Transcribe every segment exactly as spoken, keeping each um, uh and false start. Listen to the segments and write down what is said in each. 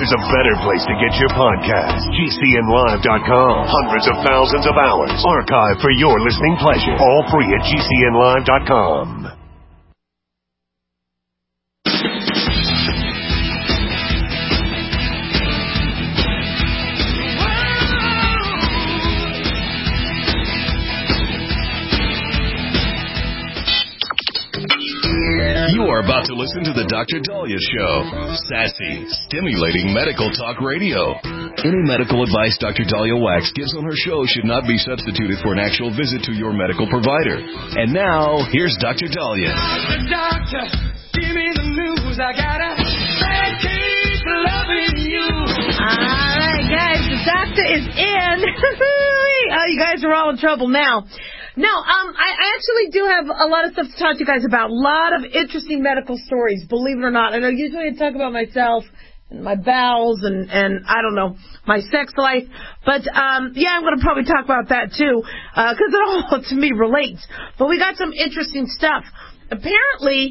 there's a better place to get your podcast. G C N live dot com. Hundreds of thousands of hours archived for your listening pleasure. All free at G C N live dot com. You are about to listen to the Doctor Daliah Show. Sassy, stimulating medical talk radio. Any medical advice Doctor Daliah Wax gives on her show should not be substituted for an actual visit to your medical provider. And now, here's Doctor Daliah. Doctor, doctor, give me the news. I got a bad case of loving you. All right, guys, the doctor is in. Oh, you guys are all in trouble now. No, um, I, I actually do have a lot of stuff to talk to you guys about. A lot of interesting medical stories, believe it or not. I know usually I talk about myself and my bowels and, and I don't know, my sex life. But, um, yeah, I'm going to probably talk about that too, uh, because it all, to me, relates. But we got some interesting stuff. Apparently,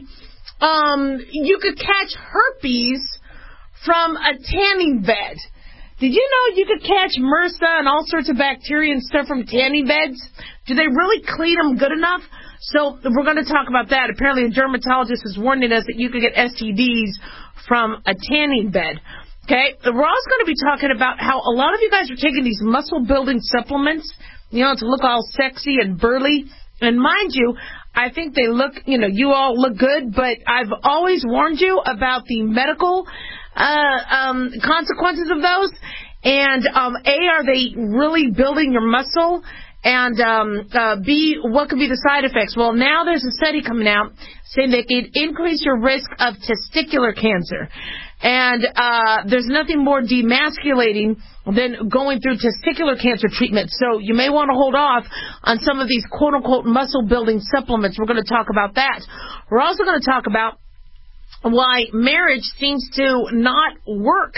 um, you could catch herpes from a tanning bed. Did you know you could catch MRSA and all sorts of bacteria and stuff from tanning beds? Do they really clean them good enough? So we're going to talk about that. Apparently a dermatologist is warning us that you could get S T Ds from a tanning bed. Okay? We're also going to be talking about how a lot of you guys are taking these muscle-building supplements, you know, to look all sexy and burly. And mind you, I think they look, you know, you all look good, but I've always warned you about the medical uh um consequences of those. And um A, are they really building your muscle? And um uh B, what could be the side effects? Well, now there's a study coming out saying they could increase your risk of testicular cancer. And uh there's nothing more demasculating than going through testicular cancer treatment. So you may want to hold off on some of these quote-unquote muscle-building supplements. We're going to talk about that. We're also going to talk about why marriage seems to not work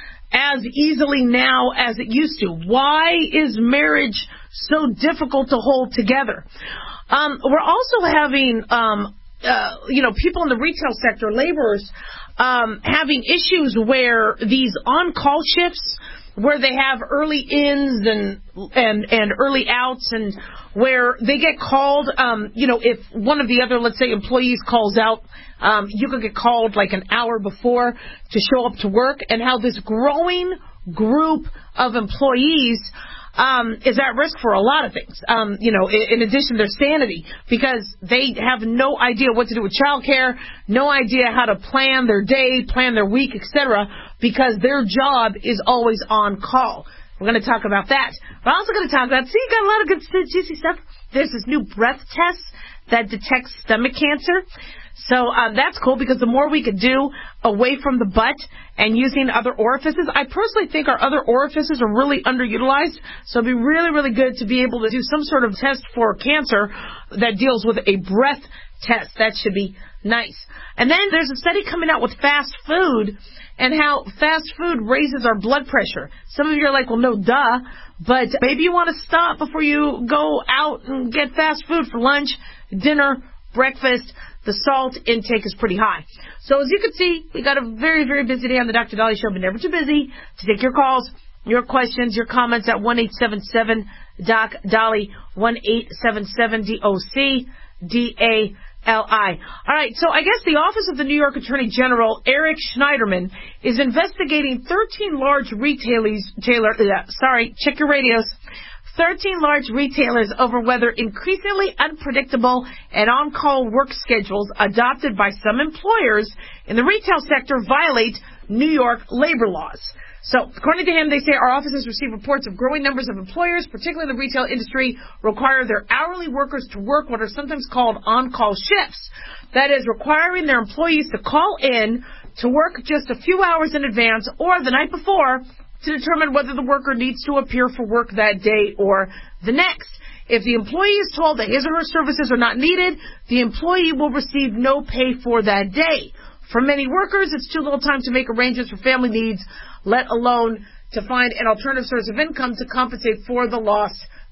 as easily now as it used to. Why is marriage so difficult to hold together? Um, we're also having, um, uh, you know, people in the retail sector, laborers, um, having issues where these on-call shifts, where they have early ins and and and early outs, and where they get called, um, you know, if one of the other, let's say, employees calls out, um, you could get called like an hour before to show up to work, and how this growing group of employees um, is at risk for a lot of things. Um, you know, in, in addition to their sanity, because they have no idea what to do with childcare, no idea how to plan their day, plan their week, et cetera, because their job is always on call. We're going to talk about that. We're also going to talk about, see, you got a lot of good, juicy stuff. There's this new breath test that detects stomach cancer. So uh, that's cool, because the more we could do away from the butt and using other orifices, I personally think our other orifices are really underutilized. So it'd be really, really good to be able to do some sort of test for cancer that deals with a breath test. That should be nice. And then there's a study coming out with fast food and how fast food raises our blood pressure. Some of you are like, well, no, duh. But maybe you want to stop before you go out and get fast food for lunch, dinner, breakfast. The salt intake is pretty high. So as you can see, we got a very, very busy day on the Doctor Daliah Show, but never too busy to take your calls, your questions, your comments at one eight seven seven D O C D A L I, one eight seven seven D O C D A L I. All right, so I guess the Office of the New York Attorney General, Eric Schneiderman, is investigating thirteen large retailers, Taylor, uh, sorry, check your radios, thirteen large retailers over whether increasingly unpredictable and on-call work schedules adopted by some employers in the retail sector violate New York labor laws. So, according to him, they say our offices receive reports of growing numbers of employers, particularly in the retail industry, require their hourly workers to work what are sometimes called on-call shifts. That is, requiring their employees to call in to work just a few hours in advance or the night before to determine whether the worker needs to appear for work that day or the next. If the employee is told that his or her services are not needed, the employee will receive no pay for that day. For many workers, it's too little time to make arrangements for family needs, let alone to find an alternative source of income to compensate for the lost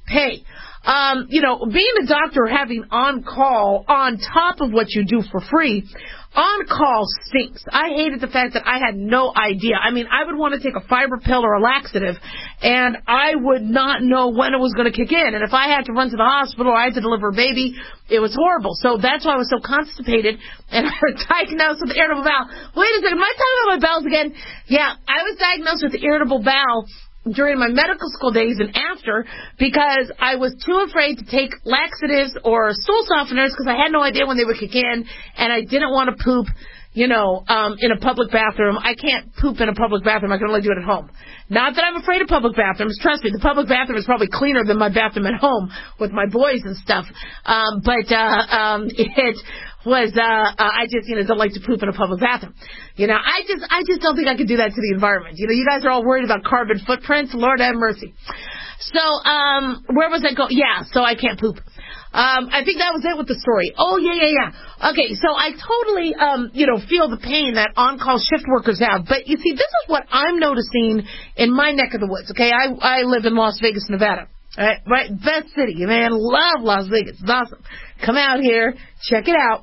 pay. Um, you know, being a doctor, having on-call on top of what you do for free, on-call stinks. I hated the fact that I had no idea. I mean, I would want to take a fiber pill or a laxative, and I would not know when it was going to kick in. And if I had to run to the hospital or I had to deliver a baby, it was horrible. So that's why I was so constipated, and I was diagnosed with irritable bowel. Wait a second, am I talking about my bowels again? Yeah, I was diagnosed with irritable bowel during my medical school days and after, because I was too afraid to take laxatives or stool softeners because I had no idea when they would kick in, and I didn't want to poop, you know, um, in a public bathroom. I can't poop in a public bathroom. I can only do it at home. Not that I'm afraid of public bathrooms. Trust me, the public bathroom is probably cleaner than my bathroom at home with my boys and stuff. Um, but uh, um, it was, uh, uh, I just, you know, don't like to poop in a public bathroom. You know, I just, I just don't think I could do that to the environment. You know, you guys are all worried about carbon footprints. Lord have mercy. So, um, where was I going? Yeah, so I can't poop. Um, I think that was it with the story. Oh, yeah, yeah, yeah. Okay, so I totally, um, you know, feel the pain that on-call shift workers have. But, you see, this is what I'm noticing in my neck of the woods, okay? I, I live in Las Vegas, Nevada. Right, right, best city, man. Love Las Vegas. It's awesome. Come out here, check it out.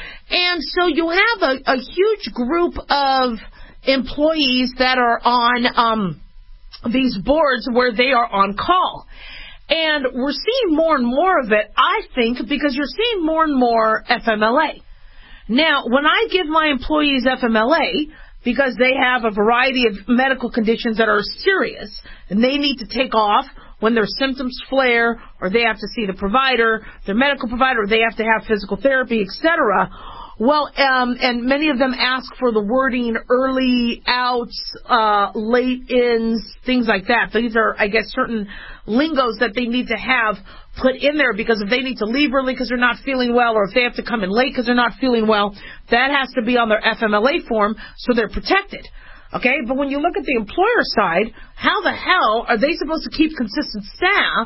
And so you have a, a huge group of employees that are on um, these boards where they are on call. And we're seeing more and more of it, I think, because you're seeing more and more F M L A. Now, when I give my employees F M L A, because they have a variety of medical conditions that are serious, and they need to take off when their symptoms flare, or they have to see the provider, their medical provider, or they have to have physical therapy, et cetera. Well, um, and many of them ask for the wording early outs, uh, late ins, things like that. These are, I guess, certain lingos that they need to have put in there, because if they need to leave early because they're not feeling well, or if they have to come in late because they're not feeling well, that has to be on their F M L A form so they're protected. Okay, but when you look at the employer side, how the hell are they supposed to keep consistent staff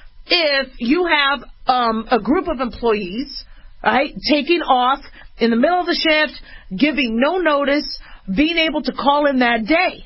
if you have um, a group of employees, right, taking off in the middle of the shift, giving no notice, being able to call in that day?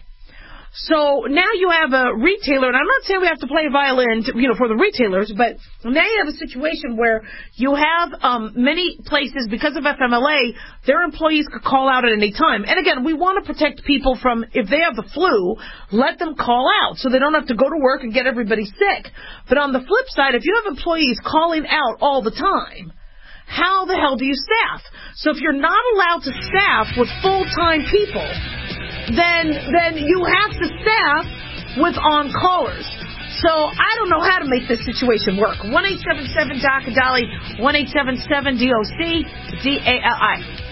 So now you have a retailer, and I'm not saying we have to play violin, to, you know, for the retailers, but now you have a situation where you have um, many places, because of F M L A, their employees could call out at any time. And again, we want to protect people from, if they have the flu, let them call out so they don't have to go to work and get everybody sick. But on the flip side, if you have employees calling out all the time, how the hell do you staff? So if you're not allowed to staff with full-time people, then then you have to staff with on-callers. So I don't know how to make this situation work. one eight seven seven D O C Dolly, one eight seven seven D O C D A L I.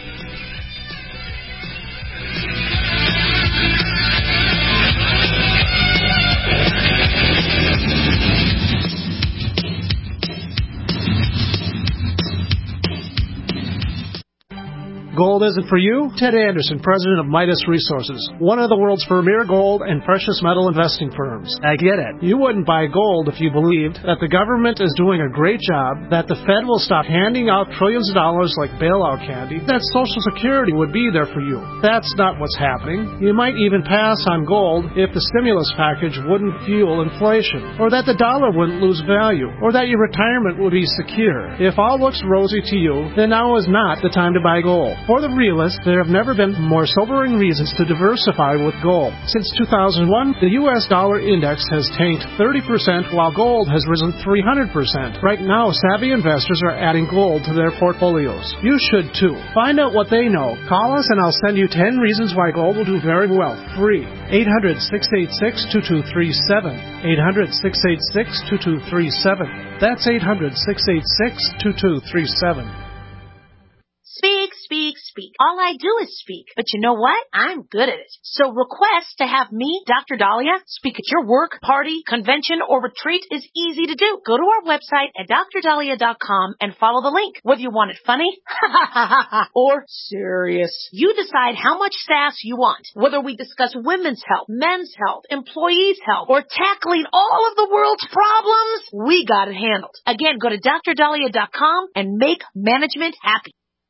Gold isn't for you? Ted Anderson, president of Midas Resources, one of the world's premier gold and precious metal investing firms. I get it. You wouldn't buy gold if you believed that the government is doing a great job, that the Fed will stop handing out trillions of dollars like bailout candy, that Social Security would be there for you. That's not what's happening. You might even pass on gold if the stimulus package wouldn't fuel inflation, or that the dollar wouldn't lose value, or that your retirement would be secure. If all looks rosy to you, then now is not the time to buy gold. For the realist, there have never been more sobering reasons to diversify with gold. Since two thousand one, the U S dollar index has tanked thirty percent while gold has risen three hundred percent. Right now, savvy investors are adding gold to their portfolios. You should too. Find out what they know. Call us and I'll send you ten reasons why gold will do very well. Free. eight hundred, six eight six, two two three seven. eight hundred, six eight six, two two three seven. That's eight hundred, six eight six, two two three seven. Speak, speak, speak. All I do is speak. But you know what? I'm good at it. So request to have me, Doctor Dahlia, speak at your work, party, convention, or retreat is easy to do. Go to our website at dr dahlia dot com and follow the link. Whether you want it funny or serious, you decide how much sass you want. Whether we discuss women's health, men's health, employees' health, or tackling all of the world's problems, we got it handled. Again, go to dr dahlia dot com and make management happy.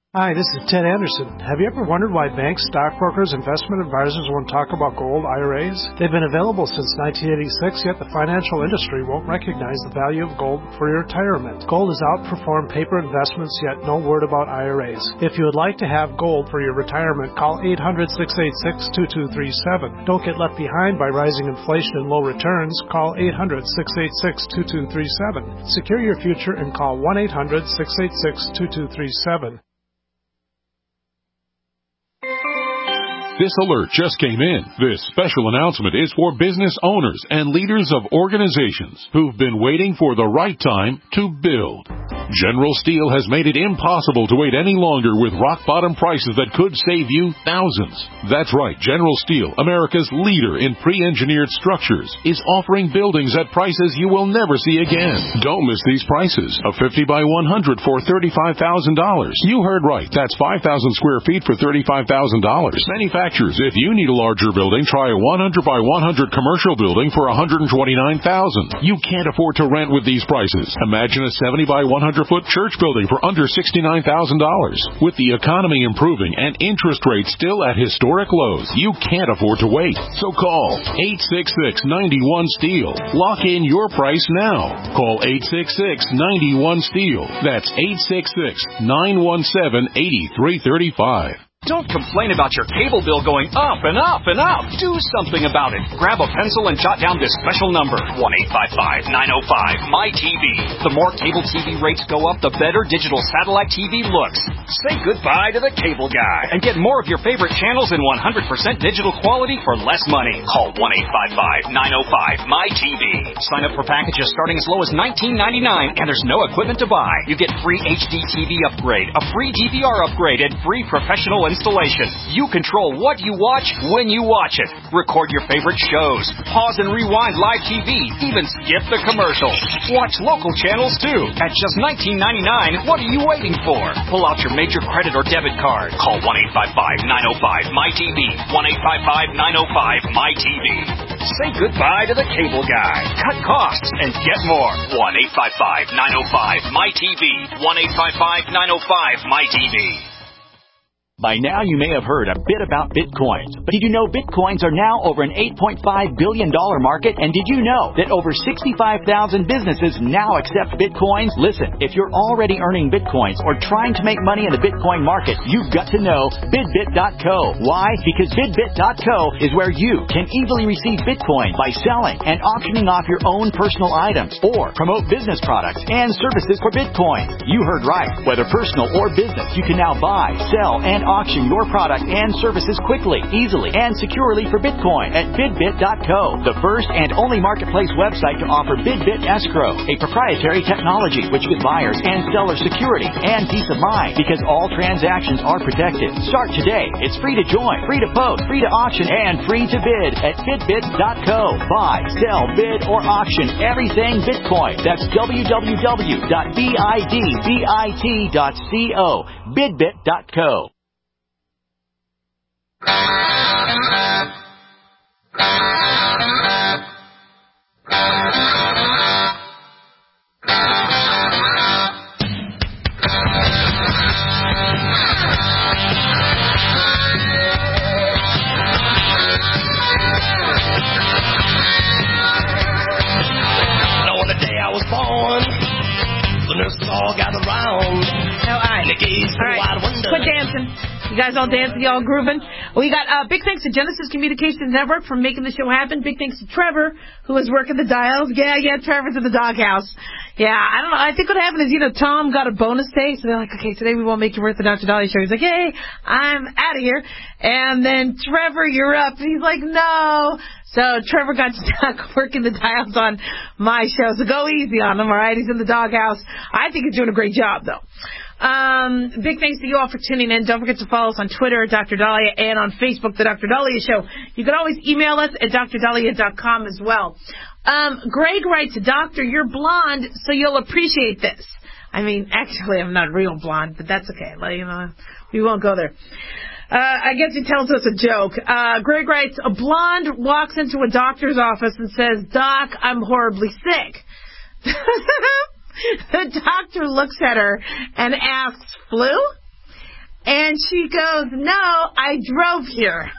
Hi, this is Ted Anderson. Have you ever wondered why banks, stockbrokers, investment advisors won't talk about gold I R As? They've been available since nineteen eighty-six, yet the financial industry won't recognize the value of gold for your retirement. Gold has outperformed paper investments, yet no word about I R As. If you would like to have gold for your retirement, call eight hundred, six eight six, two two three seven. Don't get left behind by rising inflation and low returns. Call eight hundred, six eight six, two two three seven. Secure your future and call one eight hundred, six eight six, two two three seven. This alert just came in. This special announcement is for business owners and leaders of organizations who've been waiting for the right time to build. General Steel has made it impossible to wait any longer with rock-bottom prices that could save you thousands. That's right, General Steel, America's leader in pre-engineered structures, is offering buildings at prices you will never see again. Don't miss these prices. A fifty by one hundred for thirty-five thousand dollars. You heard right. That's five thousand square feet for thirty-five thousand dollars. Manufacturers, if you need a larger building, try a one hundred by one hundred commercial building for one hundred twenty-nine thousand dollars. You can't afford to rent with these prices. Imagine a seventy by one hundred foot church building for under sixty-nine thousand dollars. With the economy improving and interest rates still at historic lows, you can't afford to wait. So call eight six six, nine one, STEEL. Lock in your price now. Call eight six six, nine one, STEEL. That's eight six six, nine one seven, eight three three five. Don't complain about your cable bill going up and up and up. Do something about it. Grab a pencil and jot down this special number, one eight five five, nine oh five, M Y T V. The more cable T V rates go up, the better digital satellite T V looks. Say goodbye to the cable guy and get more of your favorite channels in one hundred percent digital quality for less money. Call one eight five five, nine oh five, M Y T V. Sign up for packages starting as low as nineteen ninety-nine, and there's no equipment to buy. You get free H D T V upgrade, a free D V R upgrade, and free professional installation. You control what you watch when you watch it. Record your favorite shows. Pause and rewind live T V. Even skip the commercials. Watch local channels too. At just nineteen ninety-nine, what are you waiting for? Pull out your major credit or debit card. Call one eight five five, nine oh five, M Y T V. one eight five five, nine oh five, M Y T V. Say goodbye to the cable guy. Cut costs and get more. one eight five five, nine oh five, M Y T V. one eight five five, nine oh five, M Y T V. By now, you may have heard a bit about Bitcoins. But did you know Bitcoins are now over an eight point five billion dollars market? And did you know that over sixty-five thousand businesses now accept Bitcoins? Listen, if you're already earning Bitcoins or trying to make money in the Bitcoin market, you've got to know Bidbit dot co. Why? Because Bidbit dot co is where you can easily receive Bitcoin by selling and auctioning off your own personal items or promote business products and services for Bitcoin. You heard right. Whether personal or business, you can now buy, sell, and auction your product and services quickly, easily, and securely for Bitcoin at Bidbit dot co, the first and only marketplace website to offer Bidbit Escrow, a proprietary technology which gives buyers and sellers security and peace of mind because all transactions are protected. Start today. It's free to join, free to post, free to auction, and free to bid at Bidbit dot co. Buy, sell, bid, or auction everything Bitcoin. That's w w w dot bidbit dot co. Bidbit dot co. All gathered round. Oh, all right. All right. Quit dancing. You guys all dancing, y'all grooving. We got uh, big thanks to Genesis Communications Network for making the show happen. Big thanks to Trevor, who is working the dials. Yeah, yeah, Trevor's in the doghouse. Yeah, I don't know. I think what happened is, you know, Tom got a bonus day, so they're like, okay, today we won't make you work the Doctor Dahlia show. He's like, hey, I'm out of here. And then, Trevor, you're up. He's like, no. So Trevor got stuck working the dials on my show. So go easy on him, all right? He's in the doghouse. I think he's doing a great job, though. Um, big thanks to you all for tuning in. Don't forget to follow us on Twitter, Doctor Dahlia, and on Facebook, The Doctor Dahlia Show. You can always email us at d r dahlia dot com as well. Um, Greg writes, Doctor, you're blonde, so you'll appreciate this. I mean, actually, I'm not real blonde, but that's okay. Like, you know, we won't go there. Uh, I guess he tells us a joke. Uh, Greg writes, a blonde walks into a doctor's office and says, Doc, I'm horribly sick. The doctor looks at her and asks, flu? And she goes, no, I drove here.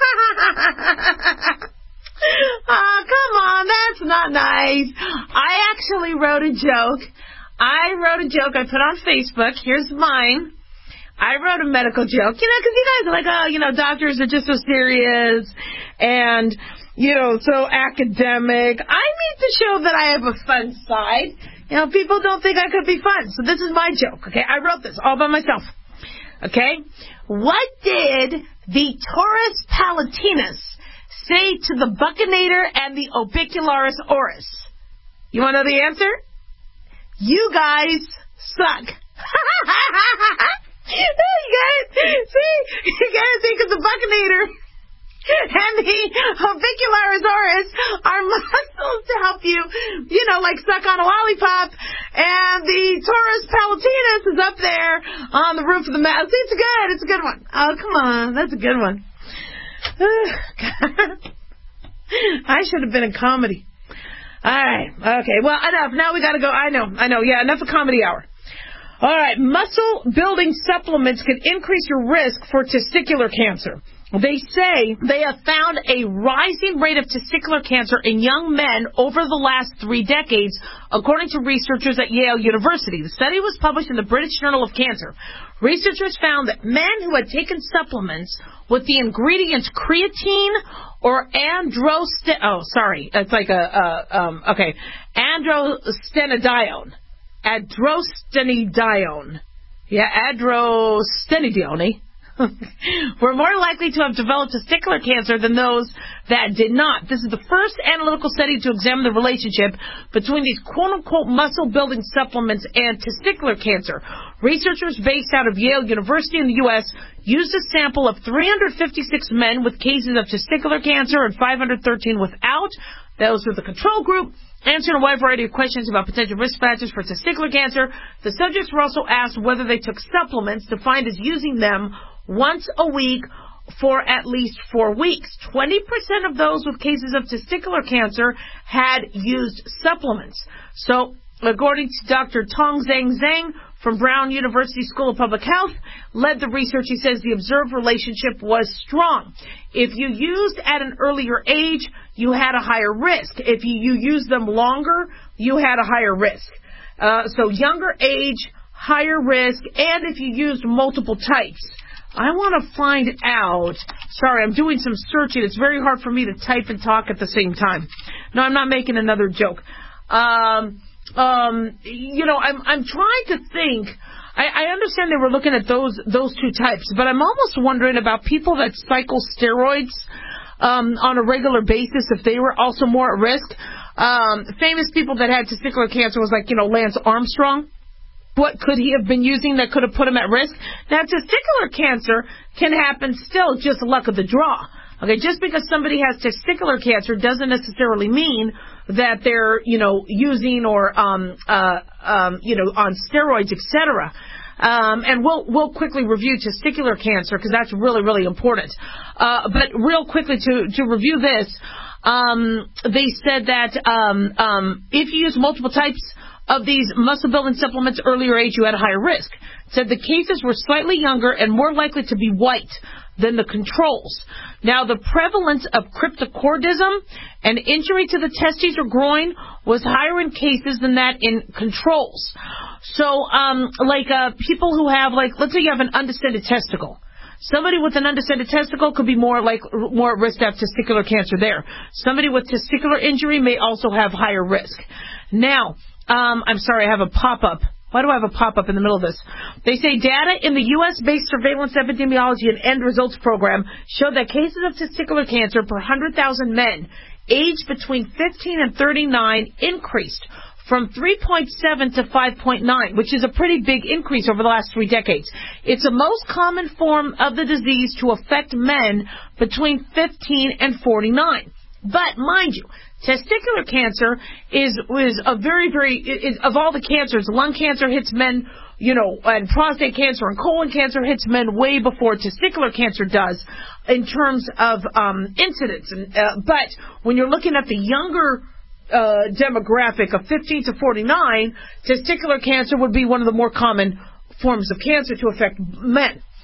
Oh, come on, that's not nice. I actually wrote a joke. I wrote a joke I put on Facebook. Here's mine. I wrote a medical joke, you know, because you guys are like, oh, you know, doctors are just so serious and, you know, so academic. I need to show that I have a fun side. You know, people don't think I could be fun. So this is my joke, okay? I wrote this all by myself, okay? What did the Taurus palatinus say to the buccinator and the orbicularis oris? You want to know the answer? You guys suck. You guys, see, you guys think of the buccinator and the orbicularis oris are muscles to help you, you know, like suck on a lollipop, and the Taurus palatinus is up there on the roof of the mouth. See, it's good. It's a good one. Oh, come on. That's a good one. I should have been in comedy. All right. Okay. Well, enough. Now we got to go. I know. I know. Yeah, enough of comedy hour. All right. Muscle-building supplements can increase your risk for testicular cancer. They say they have found a rising rate of testicular cancer in young men over the last three decades, according to researchers at Yale University. The study was published in the British Journal of Cancer. Researchers found that men who had taken supplements with the ingredients creatine or androsten, oh, sorry, it's like a, uh, um, okay, androstenedione, androstenedione, yeah, androstenedione, were more likely to have developed testicular cancer than those that did not. This is the first analytical study to examine the relationship between these quote-unquote muscle-building supplements and testicular cancer. Researchers based out of Yale University in the U S used a sample of three hundred fifty-six men with cases of testicular cancer and five hundred thirteen without. Those were the control group, answering a wide variety of questions about potential risk factors for testicular cancer. The subjects were also asked whether they took supplements, defined as using them once a week for at least four weeks. twenty percent of those with cases of testicular cancer had used supplements. So, according to Doctor Tong Zhang Zhang from Brown University School of Public Health, led the research, he says the observed relationship was strong. If you used at an earlier age, you had a higher risk. If you, you used them longer, you had a higher risk. Uh, so younger age, higher risk, and if you used multiple types. I want to find out. Sorry, I'm doing some searching. It's very hard for me to type and talk at the same time. No, I'm not making another joke. Um, um, you know, I'm I'm trying to think. I, I understand they were looking at those those two types, but I'm almost wondering about people that cycle steroids um, on a regular basis, if they were also more at risk. Um, famous people that had testicular cancer was like, you know, Lance Armstrong. What could he have been using that could have put him at risk? Now, testicular cancer can happen still, just luck of the draw. Okay, just because somebody has testicular cancer doesn't necessarily mean that they're, you know, using or, um, uh, um, you know, on steroids, et cetera. Um, and we'll we'll quickly review testicular cancer because that's really, really important. Uh, but real quickly to to review this, um, they said that um, um, if you use multiple types of these muscle-building supplements earlier age, you had a higher risk. It said the cases were slightly younger and more likely to be white than the controls. Now, the prevalence of cryptorchidism, an injury to the testes or groin, was higher in cases than that in controls. So, um, like uh, people who have, like, let's say you have an undescended testicle. Somebody with an undescended testicle could be more like more at risk to have testicular cancer there. Somebody with testicular injury may also have higher risk. Now, Um, I'm sorry, I have a pop-up. Why do I have a pop-up in the middle of this? They say data in the U S-based Surveillance Epidemiology and End Results Program showed that cases of testicular cancer per one hundred thousand men aged between fifteen and thirty-nine increased from three point seven to five point nine, which is a pretty big increase over the last three decades. It's the most common form of the disease to affect men between fifteen and forty-nine. But, mind you, testicular cancer is is a very, very, is, of all the cancers, lung cancer hits men, you know, and prostate cancer and colon cancer hits men way before testicular cancer does in terms of um, incidence. And, uh, but when you're looking at the younger uh, demographic of fifteen to forty-nine, testicular cancer would be one of the more common forms of cancer to affect men.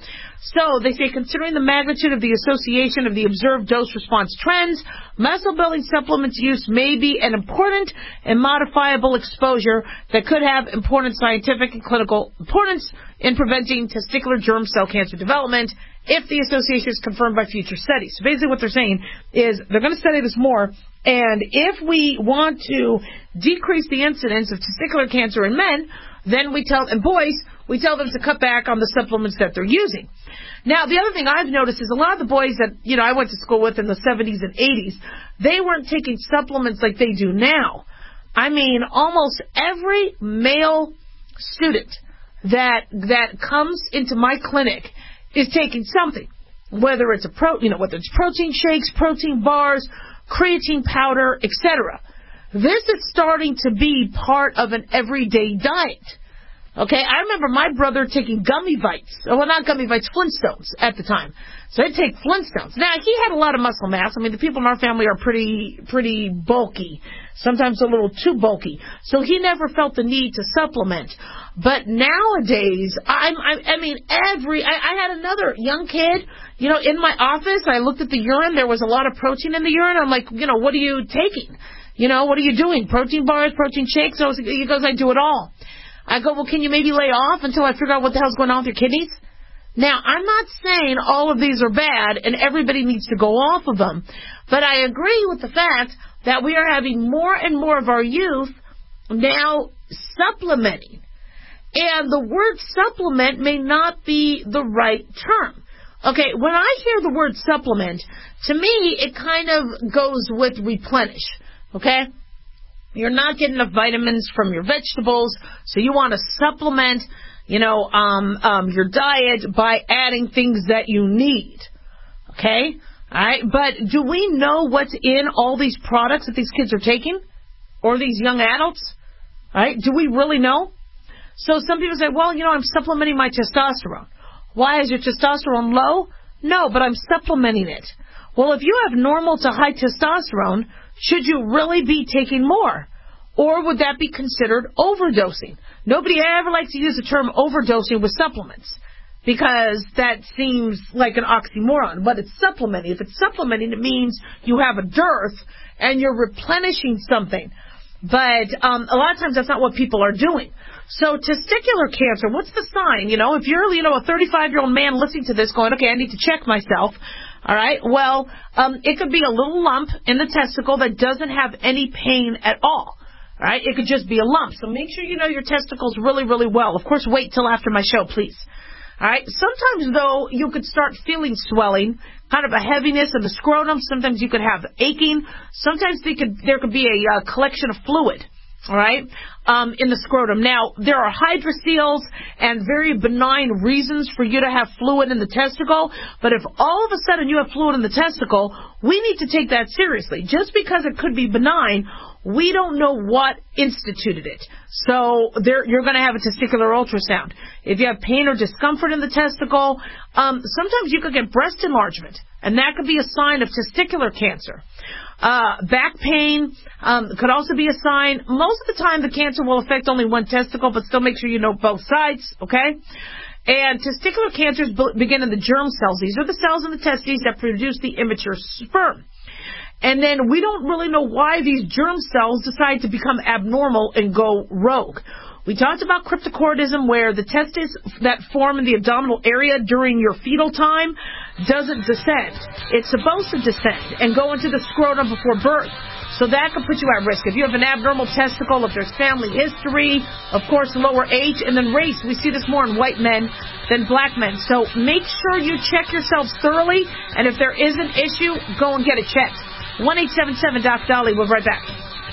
So they say, considering the magnitude of the association of the observed dose-response trends, muscle-building supplements use may be an important and modifiable exposure that could have important scientific and clinical importance in preventing testicular germ cell cancer development if the association is confirmed by future studies. So basically what they're saying is they're going to study this more, and if we want to decrease the incidence of testicular cancer in men, then we tell, and boys, we tell them to cut back on the supplements that they're using. Now, the other thing I've noticed is a lot of the boys that, you know, I went to school with in the seventies and eighties, they weren't taking supplements like they do now. I mean, almost every male student that that comes into my clinic is taking something, whether it's a pro, you know, whether it's protein shakes, protein bars, creatine powder, et cetera. This is starting to be part of an everyday diet. Okay, I remember my brother taking gummy bites. Well, not gummy bites, Flintstones at the time. So he'd take Flintstones. Now, he had a lot of muscle mass. I mean, the people in our family are pretty, pretty bulky. Sometimes a little too bulky. So he never felt the need to supplement. But nowadays, I'm, I, I mean, every, I, I had another young kid, you know, in my office. I looked at the urine. There was a lot of protein in the urine. I'm like, you know, what are you taking? You know, what are you doing? Protein bars, protein shakes? So he goes, I do it all. I go, well, can you maybe lay off until I figure out what the hell's going on with your kidneys? Now, I'm not saying all of these are bad and everybody needs to go off of them, but I agree with the fact that we are having more and more of our youth now supplementing. And the word supplement may not be the right term. Okay, when I hear the word supplement, to me, it kind of goes with replenish. Okay? You're not getting enough vitamins from your vegetables, so you want to supplement, you know, um, um, your diet by adding things that you need. Okay? All right? But do we know what's in all these products that these kids are taking? Or these young adults? All right? Do we really know? So some people say, well, you know, I'm supplementing my testosterone. Why is your testosterone low? No, but I'm supplementing it. Well, if you have normal to high testosterone, should you really be taking more? Or would that be considered overdosing? Nobody ever likes to use the term overdosing with supplements because that seems like an oxymoron. But it's supplementing. If it's supplementing, it means you have a dearth and you're replenishing something. But um, a lot of times that's not what people are doing. So testicular cancer, what's the sign? You know, if you're, you know, a thirty-five-year-old man listening to this going, okay, I need to check myself. All right, well, um, it could be a little lump in the testicle that doesn't have any pain at all. All right, it could just be a lump. So make sure you know your testicles really, really well. Of course, wait till after my show, please. All right, sometimes, though, you could start feeling swelling, kind of a heaviness of the scrotum. Sometimes you could have aching. Sometimes they could, there could be a uh, collection of fluid. All right, um, in the scrotum. Now, there are hydroceles and very benign reasons for you to have fluid in the testicle, but if all of a sudden you have fluid in the testicle, we need to take that seriously. Just because it could be benign, we don't know what instituted it. So there, you're going to have a testicular ultrasound. If you have pain or discomfort in the testicle, um, sometimes you could get breast enlargement, and that could be a sign of testicular cancer. Uh, back pain um, could also be a sign. Most of the time, the cancer will affect only one testicle, but still make sure you know both sides, okay? And testicular cancers begin in the germ cells. These are the cells in the testes that produce the immature sperm. And then we don't really know why these germ cells decide to become abnormal and go rogue. We talked about cryptorchidism, where the testes that form in the abdominal area during your fetal time doesn't descend. It's supposed to descend and go into the scrotum before birth. So that could put you at risk. If you have an abnormal testicle, if there's family history, of course, lower age, and then race. We see this more in white men than black men. So make sure you check yourselves thoroughly, and if there is an issue, go and get it checked. one eight seven seven Doc Dolly. We'll be right back.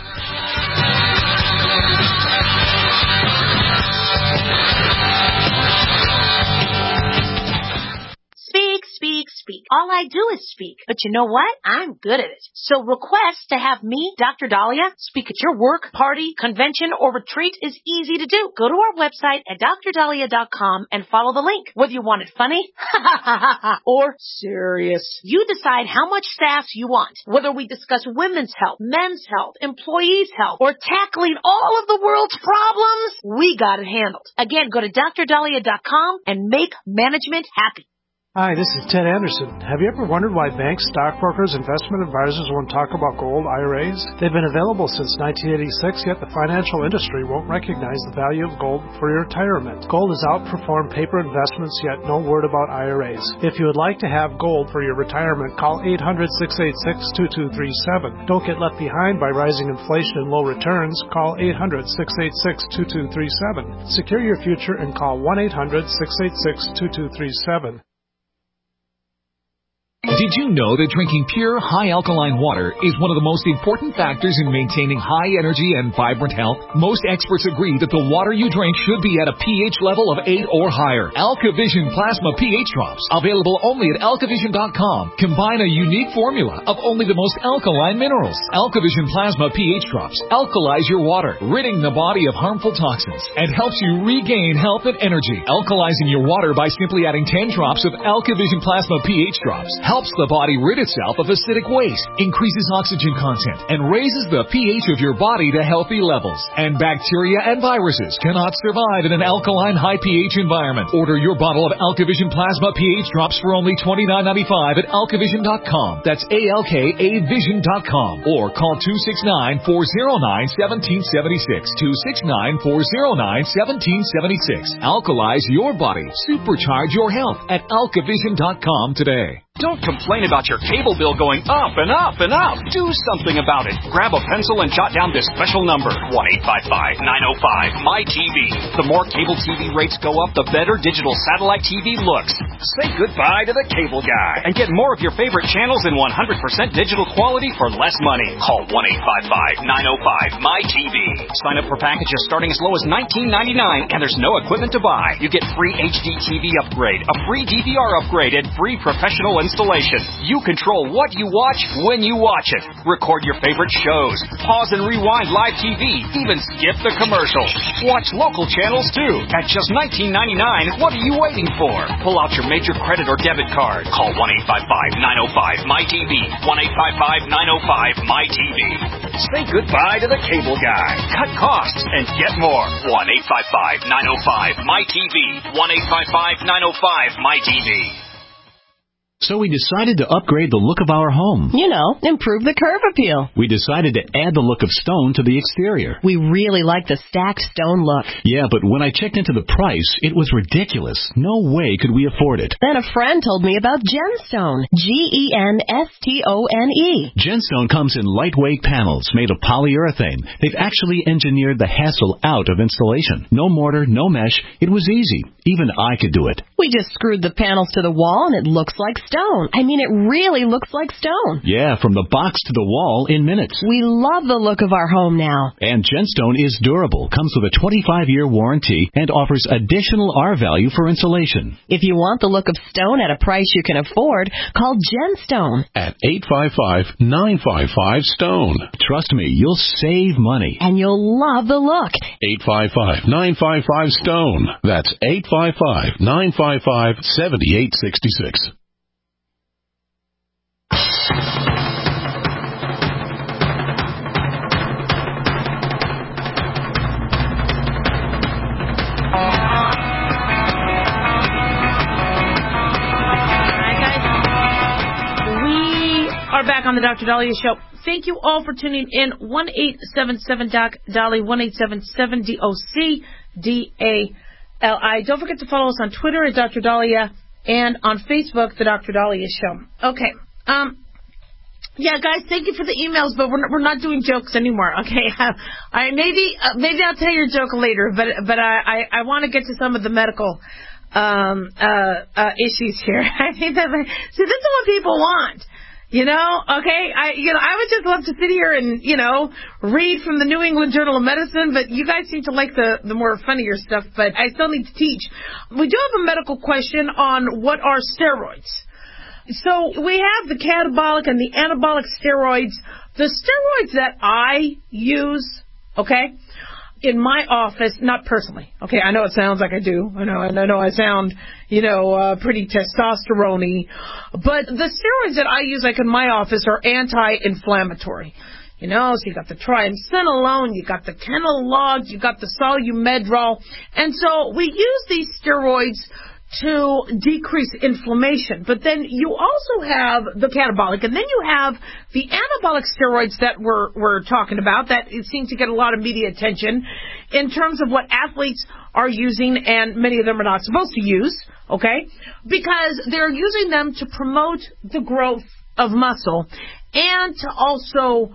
Speak, speak, speak. All I do is speak. But you know what? I'm good at it. So request to have me, Doctor Dahlia, speak at your work, party, convention, or retreat is easy to do. Go to our website at dr dahlia dot com and follow the link. Whether you want it funny or serious, you decide how much sass you want. Whether we discuss women's health, men's health, employees' health, or tackling all of the world's problems, we got it handled. Again, go to dr dahlia dot com and make management happy. Hi, this is Ted Anderson. Have you ever wondered why banks, stockbrokers, investment advisors won't talk about gold I R As? They've been available since nineteen eighty-six, yet the financial industry won't recognize the value of gold for your retirement. Gold has outperformed paper investments, yet no word about I R As. If you would like to have gold for your retirement, call eight hundred, six eight six, two two three seven. Don't get left behind by rising inflation and low returns. Call eight hundred, six eight six, two two three seven. Secure your future and call one eight hundred, six eight six, two two three seven. Did you know that drinking pure, high-alkaline water is one of the most important factors in maintaining high energy and vibrant health? Most experts agree that the water you drink should be at a pH level of eight or higher. AlkaVision Plasma pH Drops, available only at alkavision dot com, combine a unique formula of only the most alkaline minerals. AlkaVision Plasma pH Drops alkalize your water, ridding the body of harmful toxins, and helps you regain health and energy. Alkalizing your water by simply adding ten drops of AlkaVision Plasma pH Drops helps the body rid itself of acidic waste, increases oxygen content, and raises the pH of your body to healthy levels. And bacteria and viruses cannot survive in an alkaline high pH environment. Order your bottle of AlkaVision Plasma pH Drops for only twenty-nine ninety-five at alkavision dot com. That's A L K A vision dot com. Or call two six nine, four oh nine, one seven seven six. two six nine, four oh nine, one seven seven six. Alkalize your body. Supercharge your health at alkavision dot com today. Don't complain about your cable bill going up and up and up. Do something about it. Grab a pencil and jot down this special number, one eight five five, nine oh five, M Y T V. The more cable T V rates go up, the better digital satellite T V looks. Say goodbye to the cable guy and get more of your favorite channels in one hundred percent digital quality for less money. Call one eight five five, nine oh five, M Y T V. Sign up for packages starting as low as nineteen ninety-nine, and there's no equipment to buy. You get free H D T V upgrade, a free D V R upgrade, and free professional installation. You control what you watch when you watch it. Record your favorite shows. Pause and rewind live T V. Even skip the commercials. Watch local channels too. At just nineteen ninety-nine, what are you waiting for? Pull out your major credit or debit card. Call one eight five five, nine oh five, M Y T V. one eight five five, nine oh five, M Y T V. Say goodbye to the cable guy. Cut costs and get more. one eight five five, nine oh five, M Y T V. one eight five five, nine oh five, M Y T V. So we decided to upgrade the look of our home. You know, improve the curb appeal. We decided to add the look of stone to the exterior. We really like the stacked stone look. Yeah, but when I checked into the price, it was ridiculous. No way could we afford it. Then a friend told me about Genstone. G E N S T O N E. Genstone comes in lightweight panels made of polyurethane. They've actually engineered the hassle out of installation. No mortar, no mesh. It was easy. Even I could do it. We just screwed the panels to the wall and it looks like stone. I mean, it really looks like stone. Yeah, from the box to the wall in minutes. We love the look of our home now. And Genstone is durable, comes with a twenty-five year warranty, and offers additional R value for insulation. If you want the look of stone at a price you can afford, call Genstone. At eight five five, nine five five, STONE. Trust me, you'll save money. And you'll love the look. eight five five, nine five five, STONE. That's eight five five, nine five five, seven eight six six. Are back on the Doctor Dahlia Show. Thank you all for tuning in. one eight seven seven Doc Dolly, one eight seven seven D O C D A L I. Don't forget to follow us on Twitter at Doctor Dahlia and on Facebook, the Doctor Dahlia Show. Okay. Um. Yeah, guys, thank you for the emails, but we're not, we're not doing jokes anymore. Okay. I maybe uh, maybe I'll tell your joke later, but but I I, I want to get to some of the medical um uh, uh issues here. I think that see, this is what people want. You know, okay, I, you know, I would just love to sit here and, you know, read from the New England Journal of Medicine, but you guys seem to like the, the more funnier stuff, but I still need to teach. We do have a medical question on what are steroids. So we have the catabolic and the anabolic steroids. The steroids that I use, okay, in my office, not personally, okay, I know it sounds like I do, I know, I know I sound, you know, uh, pretty testosterone-y, but the steroids that I use, like in my office, are anti-inflammatory. You know, so you got the triamcinolone, you got the Kenalog, you got the Solumedrol, and so we use these steroids to decrease inflammation. But then you also have the catabolic, and then you have the anabolic steroids that we're, we're talking about that seem to get a lot of media attention in terms of what athletes are using, and many of them are not supposed to use, okay, because they're using them to promote the growth of muscle and to also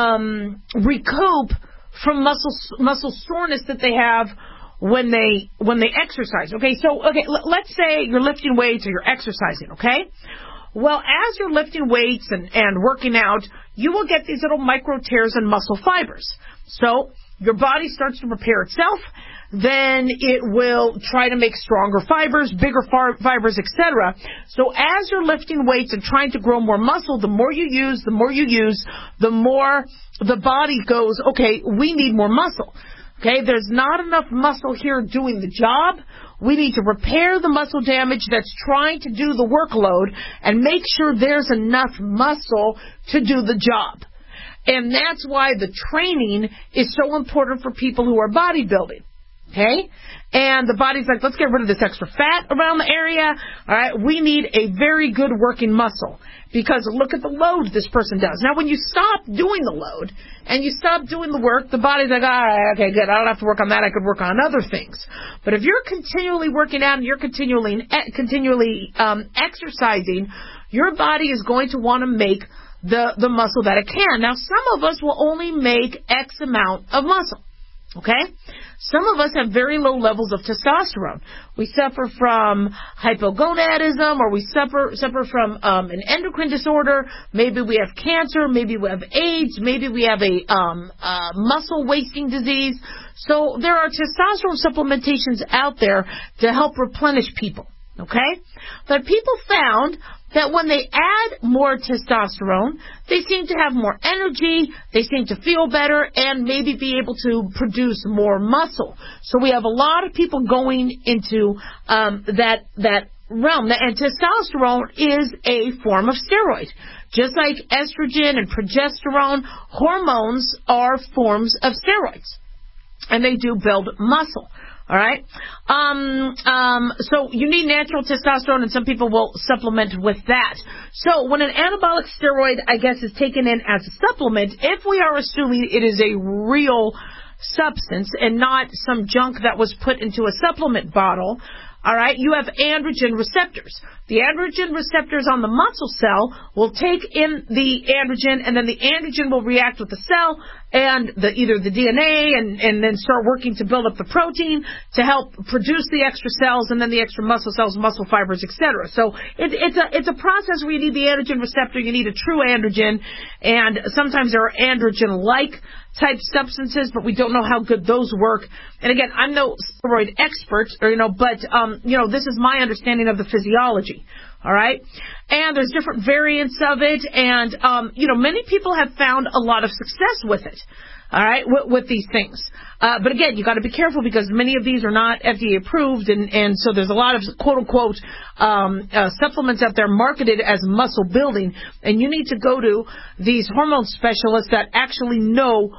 um, recoup from muscle muscle soreness that they have when they when they exercise. Okay, so okay, l- let's say you're lifting weights or you're exercising. Okay, well, as you're lifting weights and and working out, you will get these little micro tears in muscle fibers. So your body starts to repair itself. Then it will try to make stronger fibers, bigger far- fibers, et cetera. So as you're lifting weights and trying to grow more muscle, the more you use, the more you use, the more the body goes, okay, we need more muscle. Okay, there's not enough muscle here doing the job. We need to repair the muscle damage that's trying to do the workload and make sure there's enough muscle to do the job. And that's why the training is so important for people who are bodybuilding. Okay? And the body's like, let's get rid of this extra fat around the area. All right? We need a very good working muscle. Because look at the load this person does. Now, when you stop doing the load and you stop doing the work, the body's like, all right, okay, good. I don't have to work on that. I could work on other things. But if you're continually working out and you're continually continually um, exercising, your body is going to want to make the, the muscle that it can. Now, some of us will only make X amount of muscle. Okay? Some of us have very low levels of testosterone. We suffer from hypogonadism, or we suffer suffer from um, an endocrine disorder. Maybe we have cancer. Maybe we have AIDS. Maybe we have a um, uh, muscle wasting disease. So there are testosterone supplementations out there to help replenish people. Okay? But people found that when they add more testosterone, they seem to have more energy, they seem to feel better, and maybe be able to produce more muscle. So we have a lot of people going into um, that that realm. And testosterone is a form of steroid. Just like estrogen and progesterone, hormones are forms of steroids. And they do build muscle. All right. Um, um, so you need natural testosterone, and some people will supplement with that. So when an anabolic steroid, I guess, is taken in as a supplement, if we are assuming it is a real substance and not some junk that was put into a supplement bottle, all right, you have androgen receptors. The androgen receptors on the muscle cell will take in the androgen, and then the androgen will react with the cell and the, either the D N A and, and then start working to build up the protein to help produce the extra cells and then the extra muscle cells, muscle fibers, et cetera. So it, it's a it's a process where you need the androgen receptor, you need a true androgen, and sometimes there are androgen-like type substances, but we don't know how good those work. And again, I'm no steroid expert, or, you know, but um, you know, this is my understanding of the physiology. All right, and there's different variants of it, and um, you know, many people have found a lot of success with it. All right, with, with these things. Uh, but again, you got to be careful because many of these are not F D A approved, and, and so there's a lot of quote unquote um, uh, supplements out there marketed as muscle building, and you need to go to these hormone specialists that actually know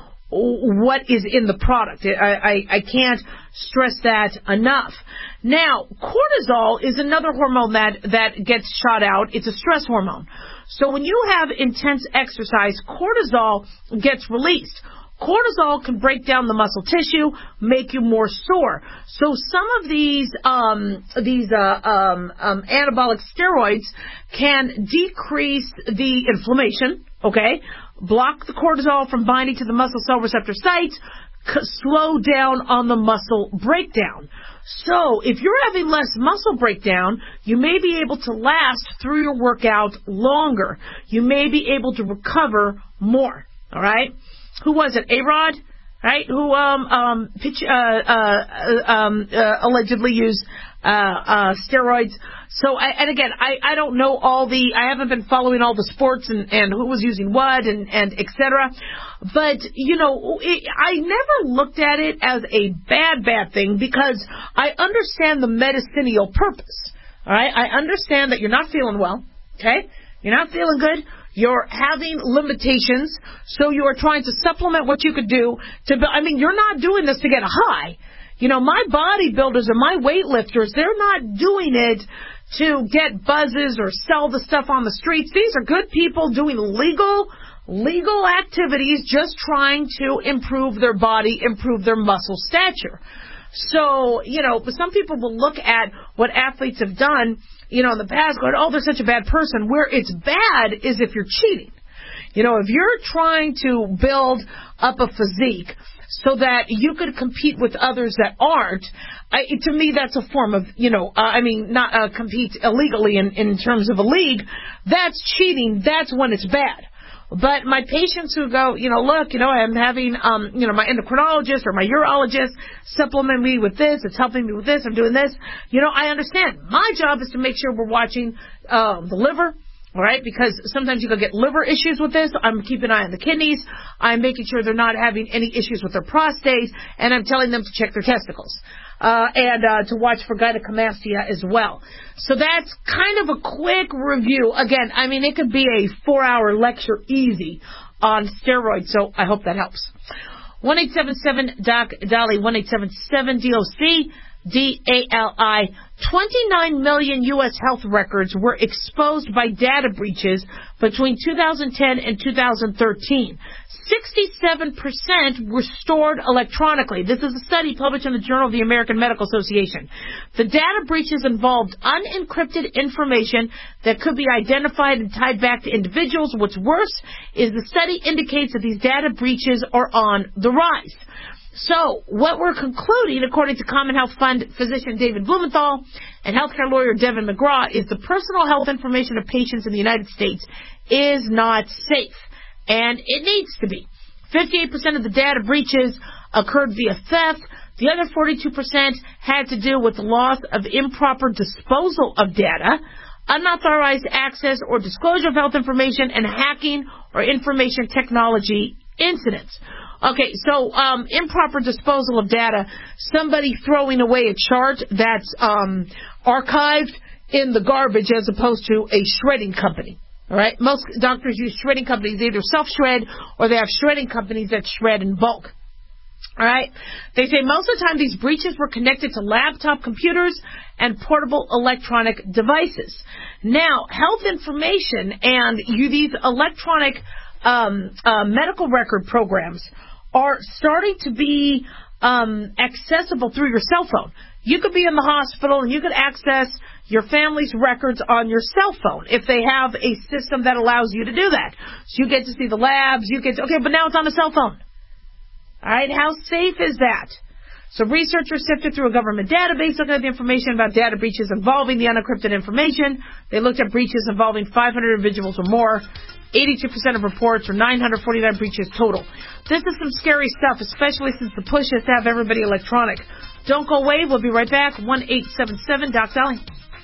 what is in the product. I, I, I can't stress that enough. Now, cortisol is another hormone that, that gets shot out. It's a stress hormone. So when you have intense exercise, cortisol gets released. Cortisol can break down the muscle tissue, make you more sore. So some of these um, these uh, um, um, anabolic steroids can decrease the inflammation, okay, block the cortisol from binding to the muscle cell receptor sites, c- slow down on the muscle breakdown. So if you're having less muscle breakdown, you may be able to last through your workout longer. You may be able to recover more, all right? Who was it? A-Rod, right? Who um um pitch, uh, uh, um uh, allegedly used uh, uh, steroids. So, I, and again, I, I don't know all the, I haven't been following all the sports and, and who was using what and, and et cetera. But, you know, it, I never looked at it as a bad, bad thing because I understand the medicinal purpose. All right? I understand that you're not feeling well, okay? You're not feeling good. You're having limitations, so you are trying to supplement what you could do to, I mean, you're not doing this to get a high. You know, my bodybuilders and my weightlifters, they're not doing it to get buzzes or sell the stuff on the streets. These are good people doing legal, legal activities, just trying to improve their body, improve their muscle stature. So, you know, some people will look at what athletes have done, you know, in the past, going, oh, they're such a bad person. Where it's bad is if you're cheating. You know, if you're trying to build up a physique so that you could compete with others that aren't, I, to me, that's a form of, you know, uh, I mean, not uh, compete illegally in, in terms of a league. That's cheating. That's when it's bad. But my patients who go, you know, look, you know, I'm having, um, you know, my endocrinologist or my urologist supplement me with this. It's helping me with this. I'm doing this. You know, I understand. My job is to make sure we're watching uh, the liver. All right, because sometimes you can get liver issues with this. I'm keeping an eye on the kidneys. I'm making sure they're not having any issues with their prostate, and I'm telling them to check their testicles uh, and uh, to watch for gynecomastia as well. So that's kind of a quick review. Again, I mean, it could be a four-hour lecture easy on steroids, so I hope that helps. one eight seven seven doc Dolly, one eight seven seven D O C D A L I. twenty-nine million U S health records were exposed by data breaches between two thousand ten and two thousand thirteen. sixty-seven percent were stored electronically. This is a study published in the Journal of the American Medical Association. The data breaches involved unencrypted information that could be identified and tied back to individuals. What's worse is the study indicates that these data breaches are on the rise. So, what we're concluding, according to Common Health Fund physician David Blumenthal and healthcare lawyer Devin McGraw, is the personal health information of patients in the United States is not safe. And it needs to be. fifty-eight percent of the data breaches occurred via theft. The other forty-two percent had to do with the loss of improper disposal of data, unauthorized access or disclosure of health information, and hacking or information technology incidents. Okay, so um, improper disposal of data, somebody throwing away a chart that's um, archived in the garbage as opposed to a shredding company. All right, most doctors use shredding companies, either self-shred or they have shredding companies that shred in bulk. All right, they say most of the time these breaches were connected to laptop computers and portable electronic devices. Now, health information and you, these electronic um, uh, medical record programs are starting to be um, accessible through your cell phone. You could be in the hospital and you could access your family's records on your cell phone if they have a system that allows you to do that. So you get to see the labs, you get to, okay, but now it's on a cell phone. All right, how safe is that? So researchers sifted through a government database looking at the information about data breaches involving the unencrypted information. They looked at breaches involving five hundred individuals or more. eighty-two percent of reports, or nine hundred forty-nine breaches total. This is some scary stuff, especially since the push is to have everybody electronic. Don't go away. We'll be right back. one eight seven seven Doc Dolly.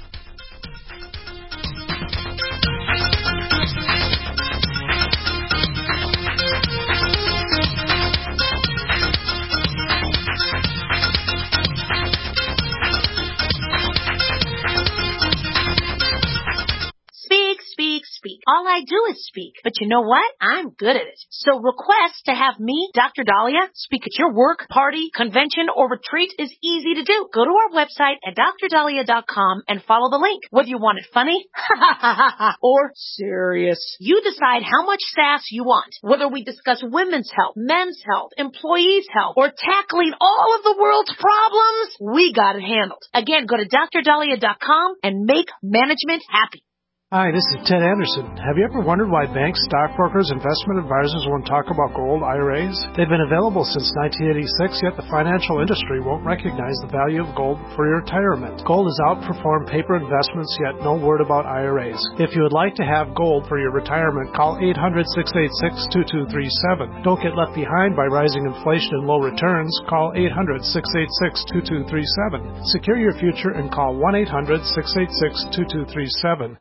Speak. All I do is speak. But you know what? I'm good at it. So request to have me, Doctor Dahlia, speak at your work, party, convention, or retreat is easy to do. Go to our website at dr dahlia dot com and follow the link. Whether you want it funny or serious, you decide how much sass you want. Whether we discuss women's health, men's health, employees' health, or tackling all of the world's problems, we got it handled. Again, go to dr dahlia dot com and make management happy. Hi, this is Ted Anderson. Have you ever wondered why banks, stockbrokers, investment advisors won't talk about gold I R As? They've been available since nineteen eighty-six, yet the financial industry won't recognize the value of gold for your retirement. Gold has outperformed paper investments, yet no word about I R As. If you would like to have gold for your retirement, call eight hundred, six eight six, two two three seven. Don't get left behind by rising inflation and low returns. Call eight hundred, six eight six, two two three seven. Secure your future and call one eight hundred, six eight six, two two three seven. If the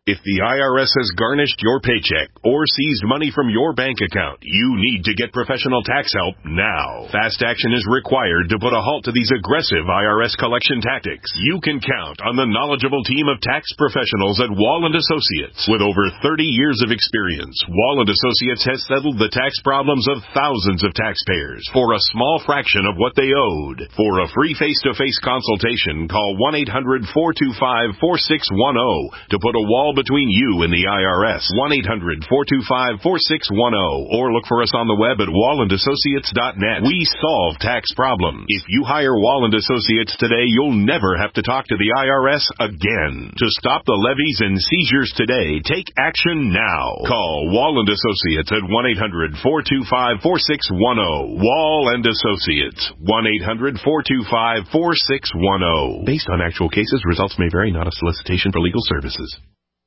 I R S has garnished your paycheck or seized money from your bank account, you need to get professional tax help now. Fast action is required to put a halt to these aggressive I R S collection tactics. You can count on the knowledgeable team of tax professionals at Wall and Associates. With over thirty years of experience, Wall and Associates has settled the tax problems of thousands of taxpayers for a small fraction of what they owed. For a free face-to-face consultation, call one eight hundred four two five four six one zero to put a wall between you and the I R S. one eight hundred four two five four six one zero or look for us on the web at wall and associates dot net. We solve tax problems. If you hire Wall and Associates today, you'll never have to talk to the I R S again. To stop the levies and seizures today, take action now. Call Wall and Associates at one eight hundred four two five four six one zero. Wall and Associates, one eight hundred four two five four six one zero. Based on actual cases, results may vary, not a solicitation for legal services.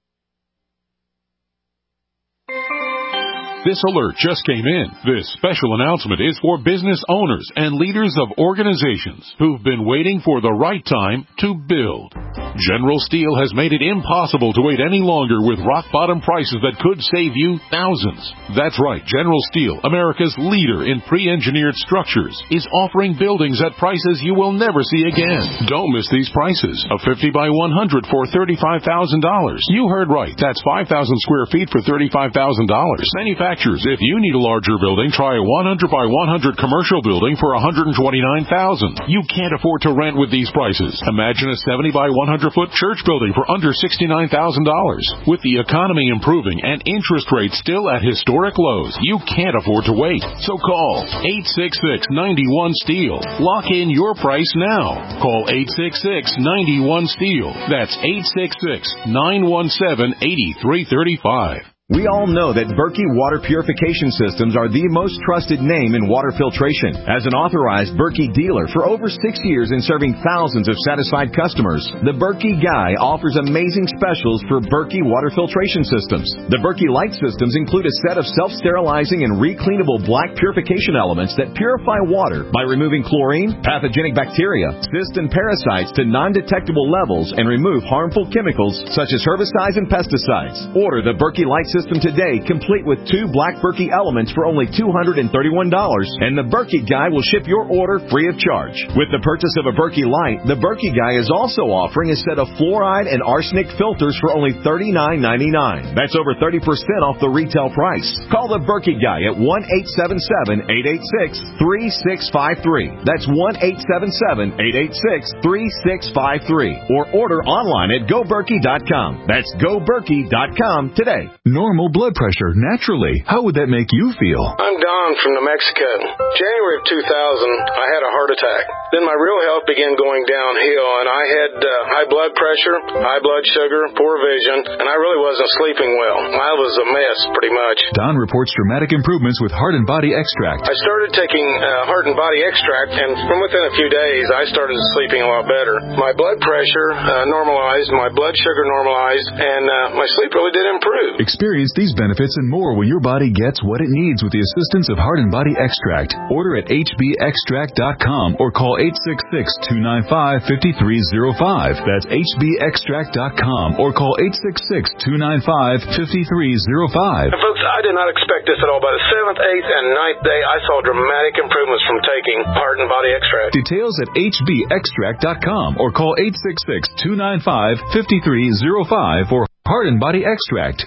This alert just came in. This special announcement is for business owners and leaders of organizations who've been waiting for the right time to build. General Steel has made it impossible to wait any longer with rock-bottom prices that could save you thousands. That's right, General Steel, America's leader in pre-engineered structures, is offering buildings at prices you will never see again. Don't miss these prices. A fifty by one hundred for thirty-five thousand dollars. You heard right. That's five thousand square feet for thirty-five thousand dollars. Manufacturers, if you need a larger building, try a one hundred by one hundred commercial building for one hundred twenty-nine thousand dollars. You can't afford to rent with these prices. Imagine a seventy by one hundred foot church building for under sixty-nine thousand dollars. With the economy improving and interest rates still at historic lows, you can't afford to wait. So call eight six six, nine one, STEEL. Lock in your price now. Call eight six six, nine one, STEEL. That's eight six six, nine one seven, eight three three five. We all know that Berkey Water Purification Systems are the most trusted name in water filtration. As an authorized Berkey dealer for over six years and serving thousands of satisfied customers, the Berkey Guy offers amazing specials for Berkey Water Filtration Systems. The Berkey Light Systems include a set of self-sterilizing and recleanable black purification elements that purify water by removing chlorine, pathogenic bacteria, cysts, and parasites to non-detectable levels and remove harmful chemicals such as herbicides and pesticides. Order the Berkey Light System System today, complete with two black Berkey elements for only two hundred thirty-one dollars, and the Berkey Guy will ship your order free of charge. With the purchase of a Berkey Light, the Berkey Guy is also offering a set of fluoride and arsenic filters for only thirty-nine ninety-nine. That's over thirty percent off the retail price. Call the Berkey Guy at one eight seven seven, eight eight six, three six five three. That's one eight seven seven, eight eight six, three six five three. Or order online at go berkey dot com. That's go berkey dot com today. Normal blood pressure, naturally. How would that make you feel? I'm Don from New Mexico. January of two thousand, I had a heart attack. Then my real health began going downhill, and I had uh, high blood pressure, high blood sugar, poor vision, and I really wasn't sleeping well. I was a mess, pretty much. Don reports dramatic improvements with Heart and Body Extract. I started taking uh, Heart and Body Extract, and from within a few days, I started sleeping a lot better. My blood pressure uh, normalized, my blood sugar normalized, and uh, my sleep really did improve. Experience these benefits and more when your body gets what it needs with the assistance of Heart and Body Extract. Order at h b extract dot com or call eight six six, two nine five, five three zero five. That's h b extract dot com or call eight six six, two nine five, five three zero five. And folks, I did not expect this at all. By the seventh, eighth, and ninth day, I saw dramatic improvements from taking Heart and Body Extract. Details at h b extract dot com or call eight six six, two nine five, five three zero five for Heart and Body Extract.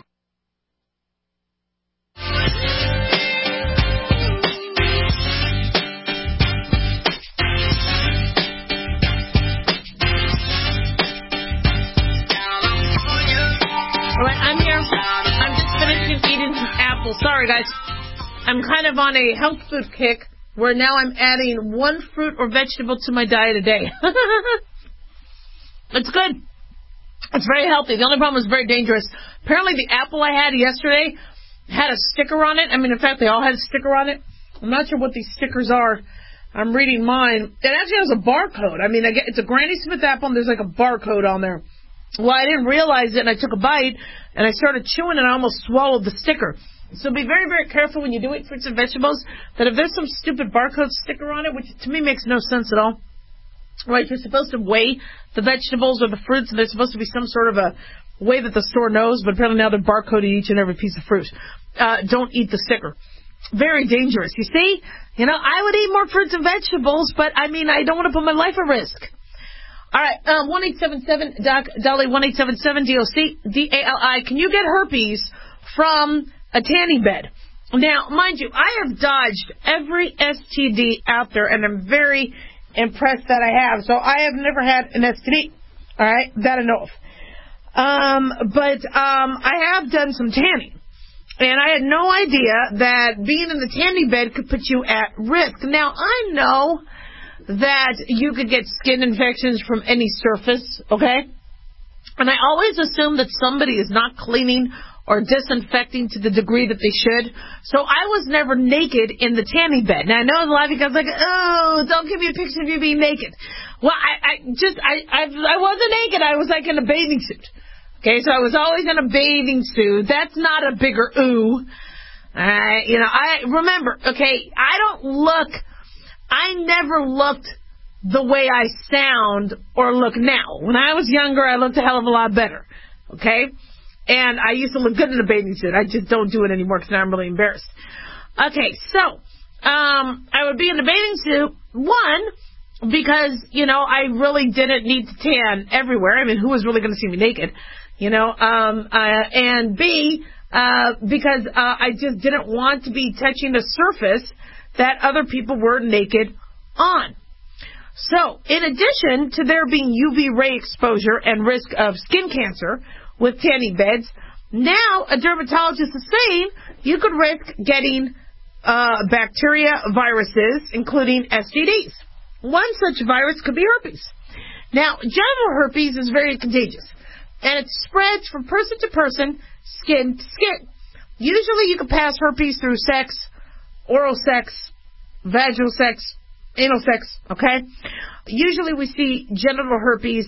Sorry, guys. I'm kind of on a health food kick where now I'm adding one fruit or vegetable to my diet a day. It's good. It's very healthy. The only problem is very dangerous. Apparently the apple I had yesterday had a sticker on it. I mean, in fact, they all had a sticker on it. I'm not sure what these stickers are. I'm reading mine. It actually has a barcode. I mean, I get, it's a Granny Smith apple, and there's like a barcode on there. Well, I didn't realize it, and I took a bite, and I started chewing, and I almost swallowed the sticker. So be very, very careful when you do eat fruits and vegetables, that if there's some stupid barcode sticker on it, which to me makes no sense at all, right, you're supposed to weigh the vegetables or the fruits, and there's supposed to be some sort of a way that the store knows, but apparently now they're barcoding each and every piece of fruit. Uh, don't eat the sticker. Very dangerous. You see? You know, I would eat more fruits and vegetables, but, I mean, I don't want to put my life at risk. All right, um, one eight seven seven, Doc Dolly, one eight seven seven, D O C, D A L I. Can you get herpes from a tanning bed? Now, mind you, I have dodged every S T D out there, and I'm very impressed that I have. So I have never had an S T D, all right, that I know of. Um, but um, I have done some tanning, and I had no idea that being in the tanning bed could put you at risk. Now, I know that you could get skin infections from any surface, okay? And I always assume that somebody is not cleaning or disinfecting to the degree that they should. So I was never naked in the tanning bed. Now, I know a lot of you guys are like, oh, don't give me a picture of you being naked. Well, I, I just, I, I, I wasn't naked. I was like in a bathing suit. Okay, so I was always in a bathing suit. That's not a bigger ooh. Uh, you know, I remember, okay, I don't look... I never looked the way I sound or look now. When I was younger, I looked a hell of a lot better, okay? And I used to look good in a bathing suit. I just don't do it anymore because now I'm really embarrassed. Okay, so um, I would be in a bathing suit, one, because, you know, I really didn't need to tan everywhere. I mean, who was really going to see me naked, you know? Um, uh, and B, uh, because uh, I just didn't want to be touching a surface that other people were naked on. So, in addition to there being U V ray exposure and risk of skin cancer with tanning beds, now a dermatologist is saying you could risk getting uh, bacteria, viruses, including S T Ds. One such virus could be herpes. Now, genital herpes is very contagious, and it spreads from person to person, skin to skin. Usually you can pass herpes through sex, oral sex, vaginal sex, anal sex, okay? Usually we see genital herpes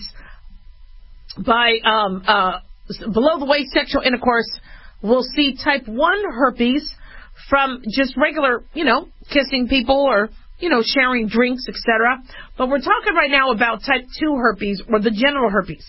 by um, uh, below the waist sexual intercourse. We'll see type one herpes from just regular, you know, kissing people or, you know, sharing drinks, et cetera. But we're talking right now about type two herpes or the genital herpes.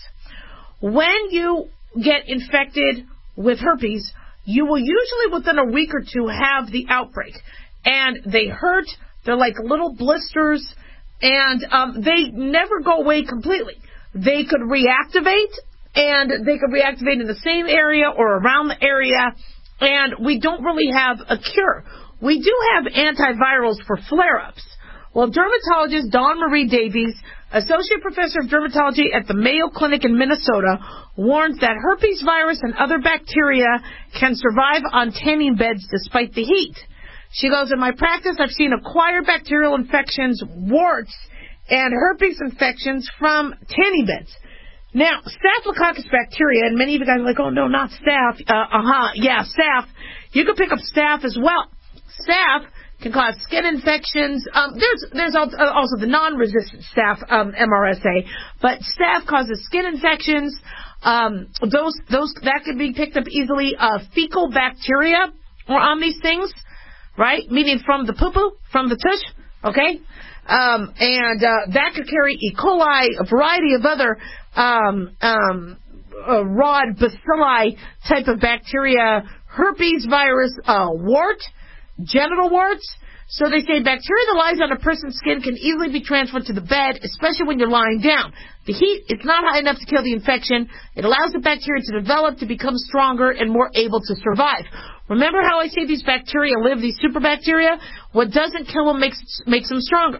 When you get infected with herpes, you will usually within a week or two have the outbreak. And they hurt, they're like little blisters, and um, they never go away completely. They could reactivate, and they could reactivate in the same area or around the area, and we don't really have a cure. We do have antivirals for flare-ups. Well, dermatologist Dawn Marie Davies, associate professor of dermatology at the Mayo Clinic in Minnesota, warns that herpes virus and other bacteria can survive on tanning beds despite the heat. She goes, in my practice, I've seen acquired bacterial infections, warts, and herpes infections from tanning beds. Now, Staphylococcus bacteria, and many of you guys are like, oh, no, not staph. Uh, uh-huh, yeah, staph. You can pick up staph as well. Staph can cause skin infections. Um, there's there's also the non-resistant staph, um, M R S A, but staph causes skin infections. Um, those those that can be picked up easily. Uh, fecal bacteria are on these things. Right? Meaning from the poo-poo, from the tush, okay? Um, and uh, that could carry E. coli, a variety of other um, um, uh, rod bacilli type of bacteria, herpes virus, uh, wart, genital warts. So they say bacteria that lies on a person's skin can easily be transferred to the bed, especially when you're lying down. The heat is not high enough to kill the infection. It allows the bacteria to develop, to become stronger, and more able to survive. Remember how I say these bacteria live, these super bacteria? What doesn't kill them makes, makes them stronger.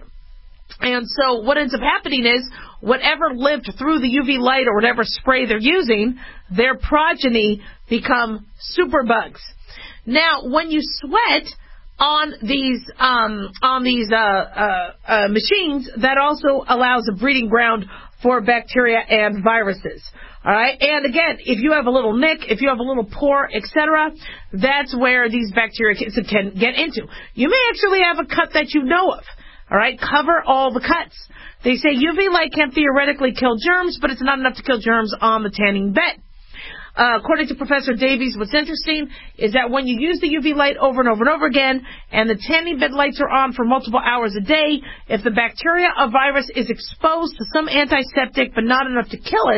And so what ends up happening is whatever lived through the U V light or whatever spray they're using, their progeny become super bugs. Now, when you sweat on these um, on these uh, uh, uh, machines, that also allows a breeding ground for bacteria and viruses. All right, and again, if you have a little nick, if you have a little pore, et cetera, that's where these bacteria can, can get into. You may actually have a cut that you know of. All right, cover all the cuts. They say U V light can theoretically kill germs, but it's not enough to kill germs on the tanning bed. Uh, according to Professor Davies, what's interesting is that when you use the U V light over and over and over again, and the tanning bed lights are on for multiple hours a day, if the bacteria or virus is exposed to some antiseptic but not enough to kill it,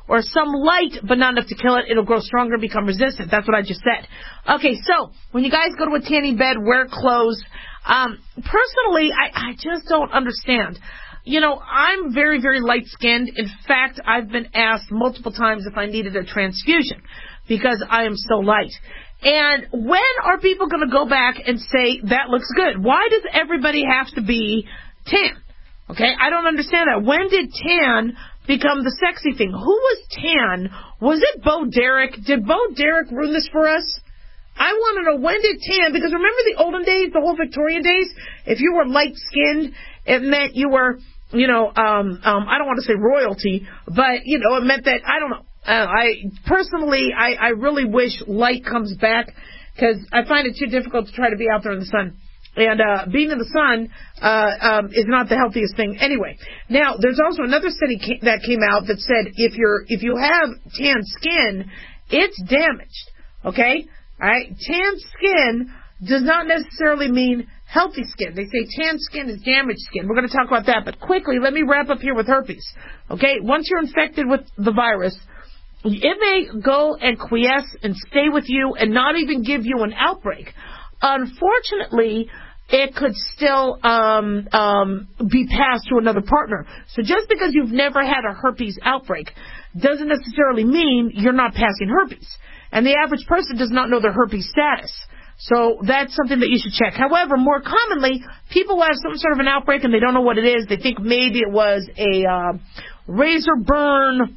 or some light, but not enough to kill it. It'll grow stronger and become resistant. That's what I just said. Okay, so when you guys go to a tanning bed, wear clothes. Um, personally, I, I just don't understand. You know, I'm very, very light-skinned. In fact, I've been asked multiple times if I needed a transfusion because I am so light. And when are people going to go back and say, that looks good? Why does everybody have to be tan? Okay, I don't understand that. When did tan become the sexy thing? Who was tan? Was it Bo Derek? Did Bo Derek ruin this for us? I want to know, when did tan, because remember the olden days, the whole Victorian days? If you were light-skinned, it meant you were, you know, um, um, I don't want to say royalty, but, you know, it meant that, I don't know. Uh, I, personally, I, I really wish light comes back, because I find it too difficult to try to be out there in the sun. And uh, being in the sun uh, um, is not the healthiest thing anyway. Now, there's also another study ca- that came out that said if you're if you have tan skin, it's damaged. Okay? All right? Tan skin does not necessarily mean healthy skin. They say tan skin is damaged skin. We're going to talk about that. But quickly, let me wrap up here with herpes. Okay? Once you're infected with the virus, it may go and quiesce and stay with you and not even give you an outbreak. Unfortunately, it could still um, um, be passed to another partner. So just because you've never had a herpes outbreak doesn't necessarily mean you're not passing herpes. And the average person does not know their herpes status. So that's something that you should check. However, more commonly, people have some sort of an outbreak and they don't know what it is. They think maybe it was a uh, razor burn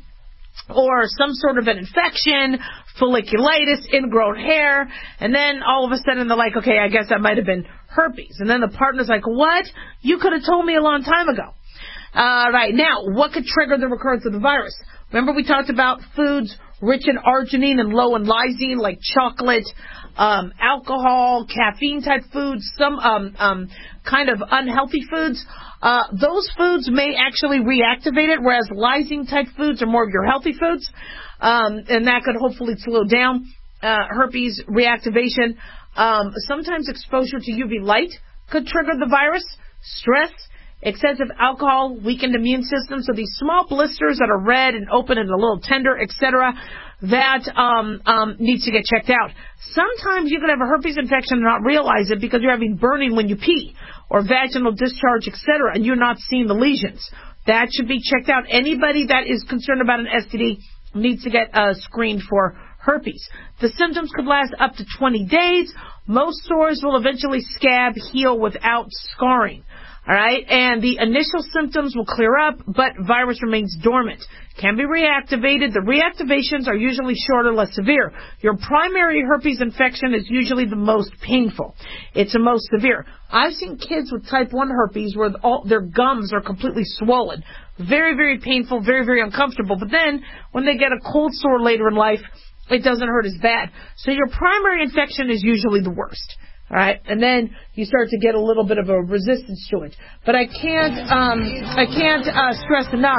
or some sort of an infection, folliculitis, ingrown hair, and then all of a sudden they're like, okay, I guess that might have been herpes. And then the partner's like, what? You could have told me a long time ago. Uh, right, now, what could trigger the recurrence of the virus? Remember we talked about foods rich in arginine and low in lysine, like chocolate, um, alcohol, caffeine-type foods, some um, um, kind of unhealthy foods. Uh, those foods may actually reactivate it, whereas lysine-type foods are more of your healthy foods, um, and that could hopefully slow down uh, herpes reactivation. Um, sometimes exposure to U V light could trigger the virus. Stress, excessive alcohol, weakened immune system. So these small blisters that are red and open and a little tender, et cetera, that um, um, needs to get checked out. Sometimes you can have a herpes infection and not realize it because you're having burning when you pee or vaginal discharge, et cetera, and you're not seeing the lesions. That should be checked out. Anybody that is concerned about an S T D needs to get uh, screened for herpes. The symptoms could last up to twenty days. Most sores will eventually scab, heal without scarring. All right, and the initial symptoms will clear up, but virus remains dormant. Can be reactivated. The reactivations are usually shorter, less severe. Your primary herpes infection is usually the most painful. It's the most severe. I've seen kids with type one herpes where all their gums are completely swollen. Very, very painful, very, very uncomfortable. But then when they get a cold sore later in life, it doesn't hurt as bad. So your primary infection is usually the worst. All right, and then you start to get a little bit of a resistance to it. But I can't, um, I can't uh, stress enough.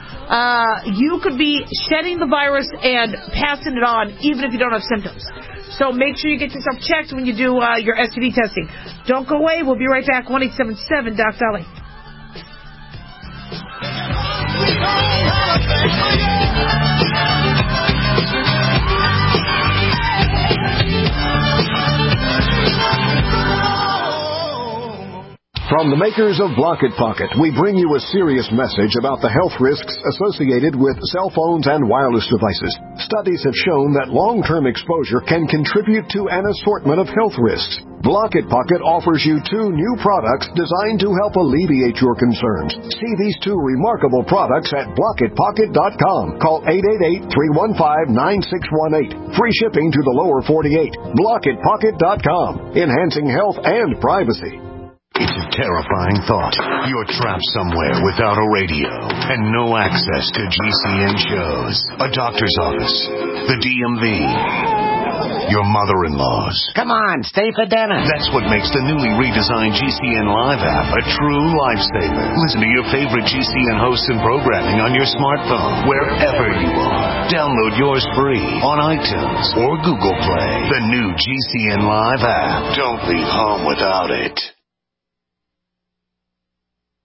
Uh, you could be shedding the virus and passing it on, even if you don't have symptoms. So make sure you get yourself checked when you do uh, your S T D testing. Don't go away. We'll be right back. one eight seven seven Doc Dolly. From the makers of Block It Pocket, we bring you a serious message about the health risks associated with cell phones and wireless devices. Studies have shown that long-term exposure can contribute to an assortment of health risks. Block It Pocket offers you two new products designed to help alleviate your concerns. See these two remarkable products at block it pocket dot com. Call eight eight eight, three one five, nine six one eight. Free shipping to the lower forty-eight. block it pocket dot com. Enhancing health and privacy. It's a terrifying thought. You're trapped somewhere without a radio and no access to G C N shows, a doctor's office, the D M V, your mother-in-law's. Come on, stay for dinner. That's what makes the newly redesigned G C N Live app a true lifesaver. Listen to your favorite G C N hosts and programming on your smartphone, wherever you are. Download yours free on iTunes or Google Play. The new G C N Live app. Don't leave home without it.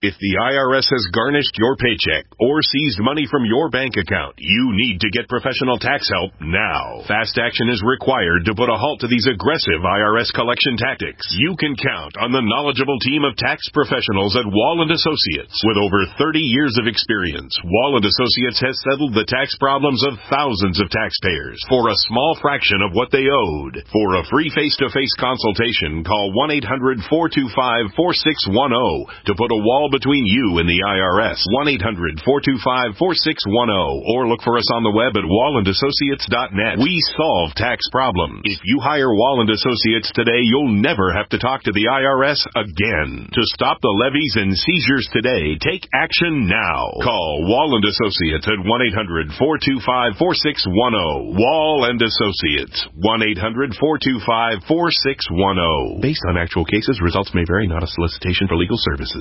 If the I R S has garnished your paycheck or seized money from your bank account, you need to get professional tax help now. Fast action is required to put a halt to these aggressive I R S collection tactics. You can count on the knowledgeable team of tax professionals at Wall and Associates. With over thirty years of experience, Wall and Associates has settled the tax problems of thousands of taxpayers for a small fraction of what they owed. For a free face-to-face consultation, call one eight hundred, four two five, four six one zero to put a wall between you and the I R S. one eight hundred, four two five, four six one zero or look for us on the web at wall and associates dot net. We solve tax problems. If you hire Wall and Associates today, you'll never have to talk to the I R S again. To stop the levies and seizures today, take action now. Call Wall and Associates at one eight hundred, four two five, four six one zero. Wall and Associates, one eight hundred, four two five, four six one zero. Based on actual cases, results may vary, not a solicitation for legal services.